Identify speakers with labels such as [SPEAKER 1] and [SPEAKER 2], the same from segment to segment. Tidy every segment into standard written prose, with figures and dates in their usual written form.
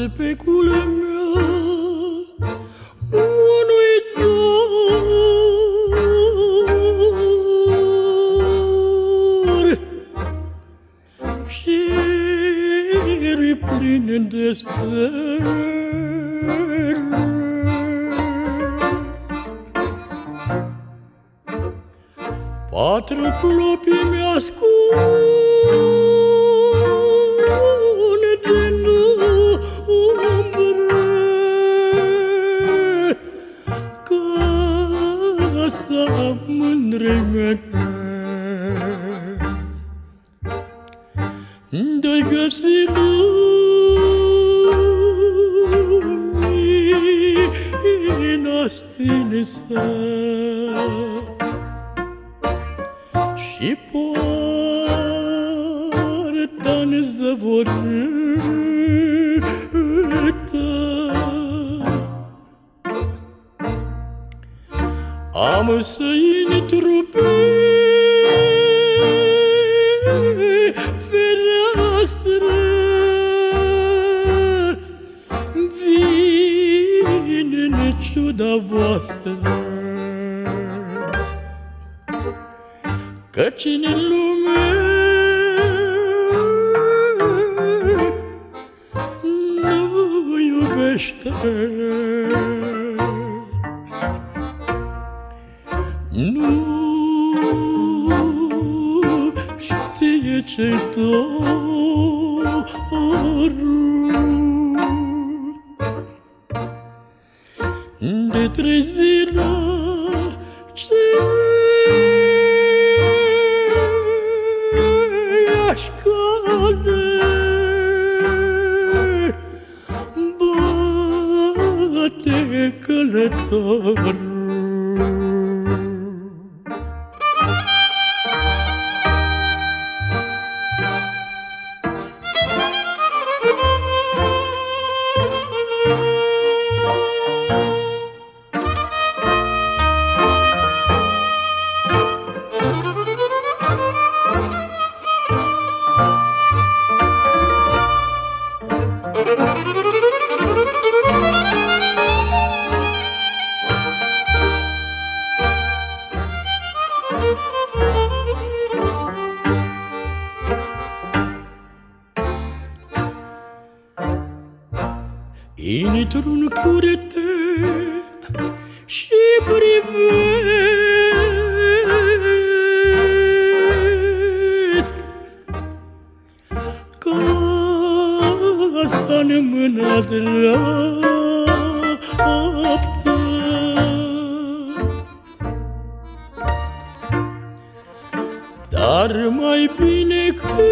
[SPEAKER 1] specula mea unui dor, ceruri pline de stări. Patru plopii mi-ascunde în umbră casa mândrei mele. De-ai găsi lumina stinsă și poarta-n zăvorâtă, am să intru pe fereastră, vine-n ciuda voastră, căci în lume nu iubește, nu știe ce-i dorul de trezirea aceeași cale. Bate călătorul. Intru-n curte și privesc casa-n mâna dreaptă, dar mai bine când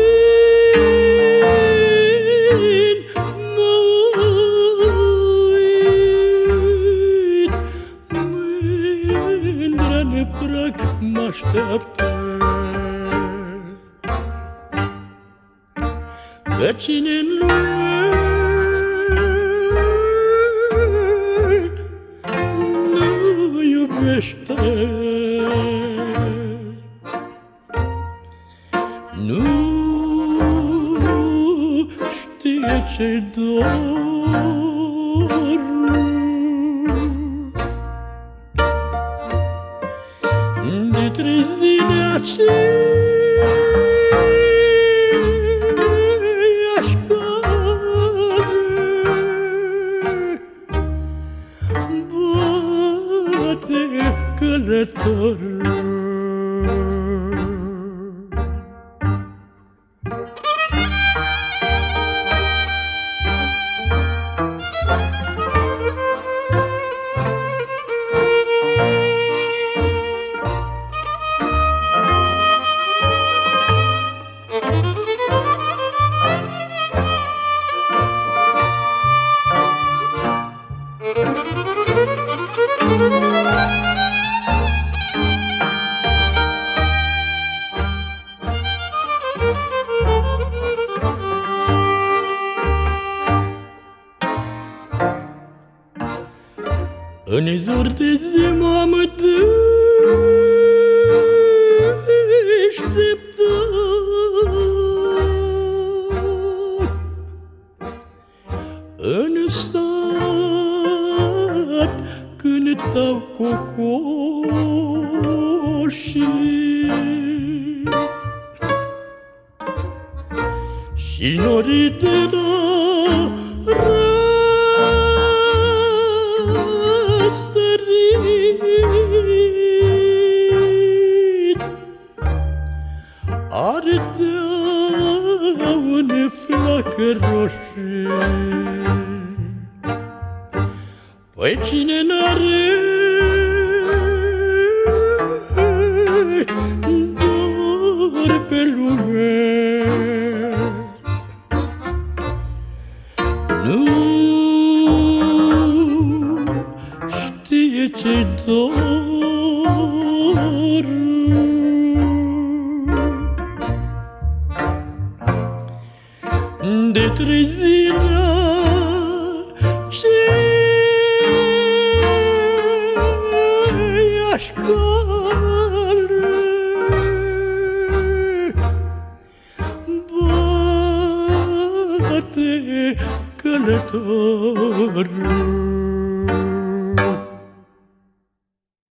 [SPEAKER 1] prag m-așteaptă, că cine-n lume nu iubește, nu știe ce-i dorul de trezirea aceeași care bate călătorul. În zor de zi m-am deșteptat, în cântau cocoșii și norii de la răstărit ardeau în flacări roșii. Păi cine n-are dor pe lume, nu știe ce-i dor. De trezirea ce-i-aș cale bate călător.